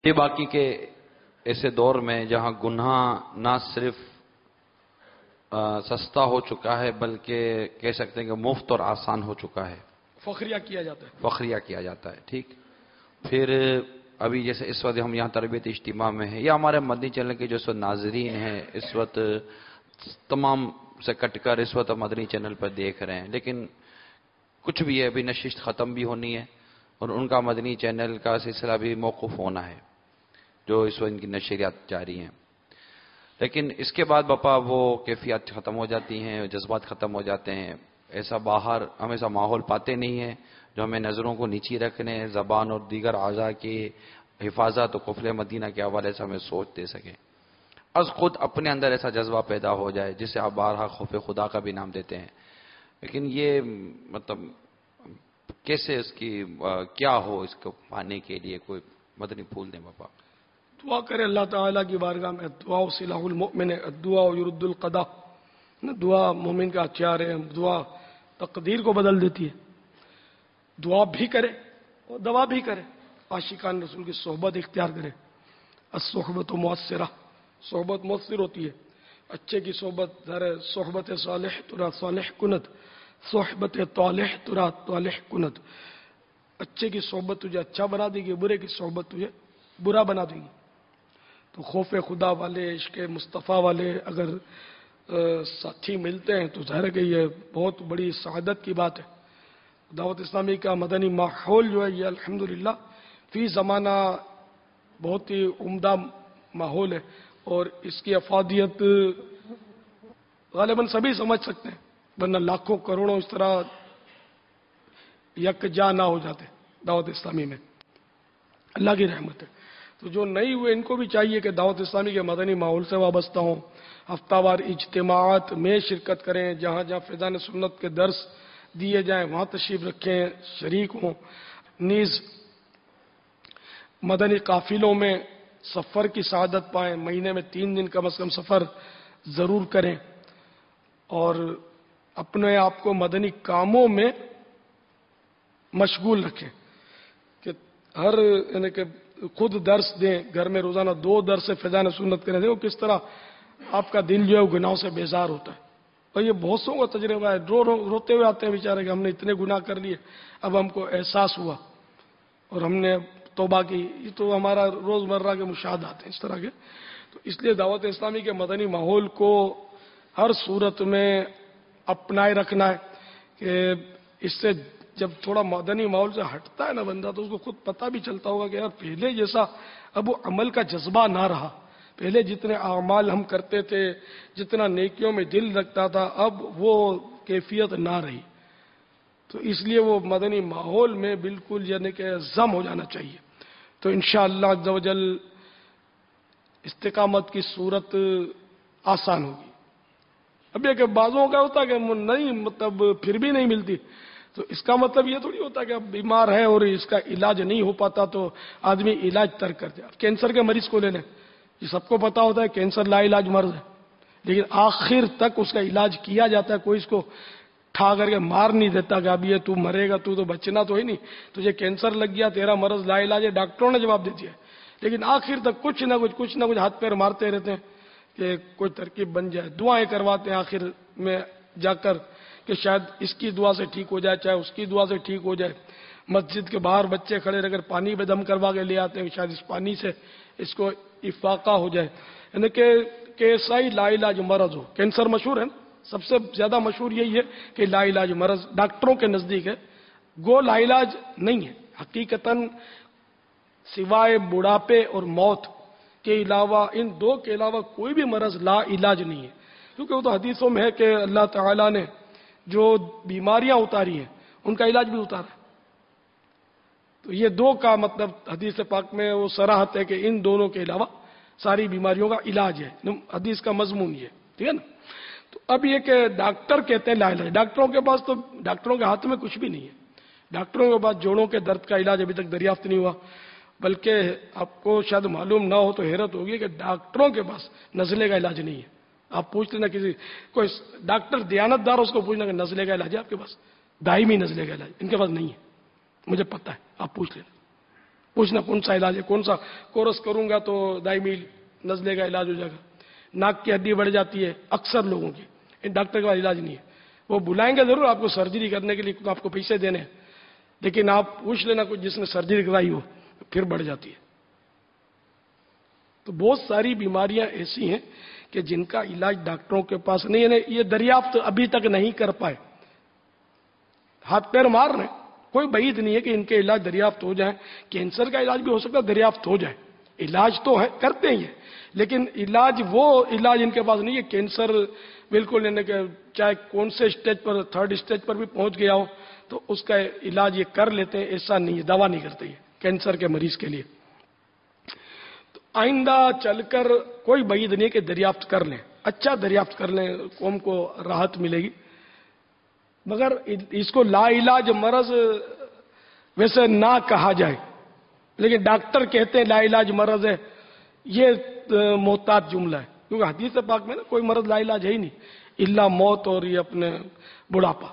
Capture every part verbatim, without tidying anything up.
یہ باقی کے ایسے دور میں جہاں گناہ نہ صرف سستا ہو چکا ہے بلکہ کہہ سکتے ہیں کہ مفت اور آسان ہو چکا ہے، فخریہ کیا جاتا ہے فخریہ کیا جاتا ہے، ٹھیک. پھر ابھی جیسے اس وقت ہم یہاں تربیت اجتماع میں ہیں، یا ہمارے مدنی چینل کے جو اس وقت ناظرین ہیں اس وقت تمام سے کٹ کر اس وقت مدنی چینل پر دیکھ رہے ہیں، لیکن کچھ بھی ہے، ابھی نشست ختم بھی ہونی ہے اور ان کا مدنی چینل کا سلسلہ بھی موقوف ہونا ہے جو اس وقت ان کی نشریات جاری ہیں. لیکن اس کے بعد بپا وہ کیفیات ختم ہو جاتی ہیں، جذبات ختم ہو جاتے ہیں، ایسا باہر ہم ایسا ماحول پاتے نہیں ہیں جو ہمیں نظروں کو نیچی رکھنے، زبان اور دیگر اعضاء کی حفاظت و قفل مدینہ کے حوالے سے ہمیں سوچ دے سکے. از خود اپنے اندر ایسا جذبہ پیدا ہو جائے جسے آپ بارہا خوف خدا کا بھی نام دیتے ہیں. لیکن یہ مطلب کیسے اس کی کیا ہو، اس کو پانے کے لیے کوئی مدنی پھول دیں بپا. دعا کرے اللہ تعالیٰ کی بارگاہ میں. دعا سلاح المؤمن، دعا یرد القضا. دعا مومن کا ہتھیار ہے، دعا تقدیر کو بدل دیتی ہے. دعا بھی کرے اور دوا بھی کرے. عاشقان رسول کی صحبت اختیار کرے. الصحبت مؤثرہ، صحبت مؤثر ہوتی ہے. اچھے کی صحبت ذرا صحبت صالح ترا صالح کند، صحبت طالح ترا طالح کند. اچھے کی صحبت تجھے اچھا بنا دے گی، برے کی صحبت تجھے برا بنا دے گی. تو خوف خدا والے، عشق مصطفیٰ والے اگر ساتھی ملتے ہیں تو ظاہر ہے کہ یہ بہت بڑی سعادت کی بات ہے. دعوت اسلامی کا مدنی ماحول جو ہے یہ الحمدللہ فی زمانہ بہت ہی عمدہ ماحول ہے، اور اس کی افادیت غالباً سبھی سمجھ سکتے ہیں، ورنہ لاکھوں کروڑوں اس طرح یکجا نہ ہو جاتے دعوت اسلامی میں. اللہ کی رحمت ہے. تو جو نہیں ہوئے ان کو بھی چاہیے کہ دعوت اسلامی کے مدنی ماحول سے وابستہ ہوں، ہفتہ وار اجتماعات میں شرکت کریں، جہاں جہاں فیضان سنت کے درس دیے جائیں وہاں تشریف رکھیں، شریک ہوں. نیز مدنی قافلوں میں سفر کی سعادت پائیں، مہینے میں تین دن کم از کم سفر ضرور کریں، اور اپنے آپ کو مدنی کاموں میں مشغول رکھیں کہ ہر یعنی کہ خود درس دیں، گھر میں روزانہ دو درس سے فیضان سنت کریں. دیکھو کس طرح آپ کا دل جو ہے وہ گناہوں سے بیزار ہوتا ہے. اور یہ بہت سو کا تجربہ ہے، رو رو روتے ہوئے آتے ہیں بیچارے کہ ہم نے اتنے گناہ کر لیے، اب ہم کو احساس ہوا اور ہم نے توبہ کی. یہ تو ہمارا روزمرہ کے مشاہدات ہیں اس طرح کے. تو اس لیے دعوت اسلامی کے مدنی ماحول کو ہر صورت میں اپنائے رکھنا ہے کہ اس سے جب تھوڑا مدنی ماحول سے ہٹتا ہے نا بندہ تو اس کو خود پتہ بھی چلتا ہوگا کہ یار پہلے جیسا اب وہ عمل کا جذبہ نہ رہا. پہلے جتنے اعمال ہم کرتے تھے، جتنا نیکیوں میں دل رکھتا تھا، اب وہ کیفیت نہ رہی. تو اس لیے وہ مدنی ماحول میں بالکل یعنی کہ ضم ہو جانا چاہیے. تو انشاءاللہ عز و جل استقامت کی صورت آسان ہوگی. اب یہ کہ بعضوں کا ہوتا کہ نہیں مطلب پھر بھی نہیں ملتی، تو اس کا مطلب یہ تھوڑی ہوتا کہ اب بیمار ہے اور اس کا علاج نہیں ہو پاتا تو آدمی علاج ترک کر دے. اب کینسر کے مریض کو لے لیں، یہ سب کو پتا ہوتا ہے کینسر لا علاج مرض ہے، لیکن آخر تک اس کا علاج کیا جاتا ہے. کوئی اس کو ٹھا کر کے مار نہیں دیتا کہ اب یہ تو مرے گا، تو تو بچنا تو ہی نہیں، تجھے کینسر لگ گیا، تیرا مرض لا علاج ہے، ڈاکٹروں نے جواب دے دیا. لیکن آخر تک کچھ نہ کچھ کچھ نہ کچھ ہاتھ پیر مارتے رہتے ہیں کہ کوئی ترکیب بن جائے. دعائیں کرواتے ہیں آخر میں جا کر کہ شاید اس کی دعا سے ٹھیک ہو جائے، چاہے اس کی دعا سے ٹھیک ہو جائے. مسجد کے باہر بچے کھڑے رہ کر پانی پہ دم کروا کے لے آتے ہیں کہ شاید اس پانی سے اس کو افاقہ ہو جائے. یعنی کہ ایسا ہی لا علاج مرض ہو. کینسر مشہور ہے، سب سے زیادہ مشہور یہی ہے کہ لا علاج مرض ڈاکٹروں کے نزدیک ہے. گو لا علاج نہیں ہے حقیقتاً، سوائے بڑھاپے اور موت کے علاوہ، ان دو کے علاوہ کوئی بھی مرض لا علاج نہیں ہے. کیونکہ وہ تو حدیثوں میں ہے کہ اللہ تعالیٰ نے جو بیماریاں اتاری ہیں ان کا علاج بھی اتارا. تو یہ دو کا مطلب حدیث پاک میں وہ صراحت ہے کہ ان دونوں کے علاوہ ساری بیماریوں کا علاج ہے. حدیث کا مضمون یہ ٹھیک ہے نا. تو اب یہ کہ ڈاکٹر کہتے ہیں لا علاج، ڈاکٹروں کے پاس تو ڈاکٹروں کے ہاتھ میں کچھ بھی نہیں ہے. ڈاکٹروں کے پاس جوڑوں کے درد کا علاج ابھی تک دریافت نہیں ہوا. بلکہ آپ کو شاید معلوم نہ ہو تو حیرت ہوگی کہ ڈاکٹروں کے پاس نزلے کا علاج نہیں ہے. آپ پوچھ لینا کسی کوئی ڈاکٹر دیانت دار اس کو پوچھنا کہ نزلے کا علاج ہے آپ کے پاس؟ دائمی نزلے کا علاج ان کے پاس نہیں ہے، مجھے پتہ ہے، آپ پوچھ لینا. پوچھنا کون سا علاج ہے، کون سا کورس کروں گا تو دائمی نزلے کا علاج ہو جائے گا. ناک کی ہڈی بڑھ جاتی ہے اکثر لوگوں کی، ان ڈاکٹر کا علاج نہیں ہے. وہ بلائیں گے ضرور آپ کو سرجری کرنے کے لیے، آپ کو پیسے دینے ہیں، لیکن آپ پوچھ لینا کوئی جس نے سرجری کرائی ہو، پھر بڑھ جاتی ہے. تو بہت ساری بیماریاں ایسی ہیں کہ جن کا علاج ڈاکٹروں کے پاس نہیں ہے، یہ دریافت ابھی تک نہیں کر پائے. ہاتھ پیر مار رہے، کوئی بعید نہیں ہے کہ ان کے علاج دریافت ہو جائیں. کینسر کا علاج بھی ہو سکتا ہے دریافت ہو جائے، علاج تو ہے کرتے ہی ہیں، لیکن علاج وہ علاج ان کے پاس نہیں ہے. کینسر بالکل یعنی کہ چاہے کون سے اسٹیج پر، تھرڈ اسٹیج پر بھی پہنچ گیا ہو تو اس کا علاج یہ کر لیتے ہیں، ایسا نہیں ہے، دوا نہیں کرتے یہ کینسر کے مریض کے لیے. تو آئندہ چل کر کوئی بعید نہیں کہ دریافت کر لیں، اچھا دریافت کر لیں، قوم کو راحت ملے گی. مگر اس کو لا علاج مرض ویسے نہ کہا جائے، لیکن ڈاکٹر کہتے ہیں لا علاج مرض ہے، یہ محتاط جملہ ہے، کیونکہ حدیث پاک میں نا کوئی مرض لا علاج ہے ہی نہیں الا موت اور یہ اپنے بڑھاپا.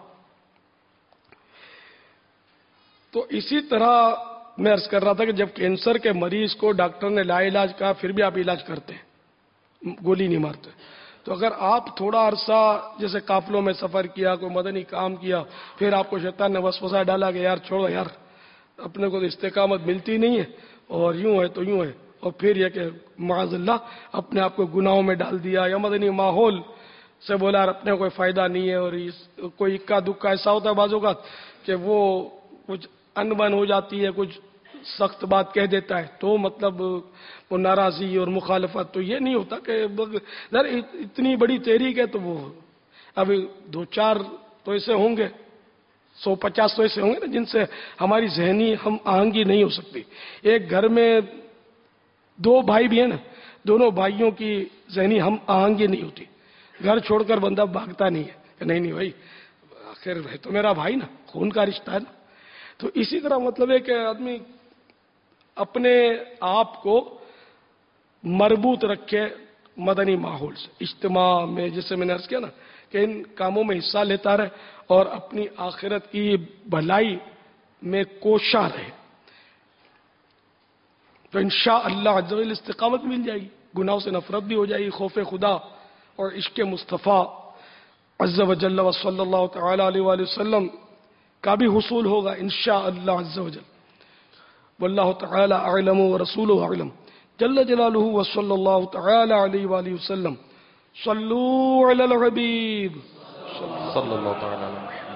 تو اسی طرح میں عرض کر رہا تھا کہ جب کینسر کے مریض کو ڈاکٹر نے لا علاج کہا پھر بھی آپ علاج کرتے ہیں، گولی نہیں مارتے. تو اگر آپ تھوڑا عرصہ جیسے قافلوں میں سفر کیا، کوئی مدنی کام کیا، پھر آپ کو شیطان نے وسوسہ ڈالا کہ یار چھوڑو یار، اپنے کو تو استقامت ملتی نہیں ہے اور یوں ہے تو یوں ہے، اور پھر یہ کہ معاذ اللہ اپنے آپ کو گناہوں میں ڈال دیا، یا مدنی ماحول سے بولا یار اپنے کوئی فائدہ نہیں ہے، اور کوئی اکا دکا ایسا ہوتا ہے بعضوں کا کہ وہ کچھ انبن ہو جاتی ہے، کچھ سخت بات کہہ دیتا ہے تو مطلب وہ ناراضی اور مخالفت. تو یہ نہیں ہوتا کہ اتنی بڑی تحریک ہے تو وہ ابھی دو چار تو ایسے ہوں گے، سو پچاس تو ایسے ہوں گے نا جن سے ہماری ذہنی ہم آہنگی نہیں ہو سکتی. ایک گھر میں دو بھائی بھی ہیں نا، دونوں بھائیوں کی ذہنی ہم آہنگی نہیں ہوتی، گھر چھوڑ کر بندہ بھاگتا نہیں ہے کہ نہیں نہیں بھائی آخر ہے تو میرا بھائی نا، خون کا رشتہ ہے نا. تو اسی طرح مطلب ہے کہ آدمی اپنے آپ کو مربوط رکھے مدنی ماحول سے، اجتماع میں جیسے میں نے عرض کیا نا کہ ان کاموں میں حصہ لیتا رہے اور اپنی آخرت کی بھلائی میں کوشاں رہے، تو انشاءاللہ عز و جل استقامت مل جائے گی، گناہوں سے نفرت بھی ہو جائے گی، خوف خدا اور عشق مصطفیٰ عز و جل و صلی اللہ تعالی علیہ وآلہ وسلم کا بھی حصول ہوگا انشاءاللہ عز و جل. واللہ تعالی اعلم ورسولہ اعلم جل جلالہ وصلی اللہ تعالی علیہ وآلہ وسلم. صلو علی الحبیب صلی اللہ تعالی علیہ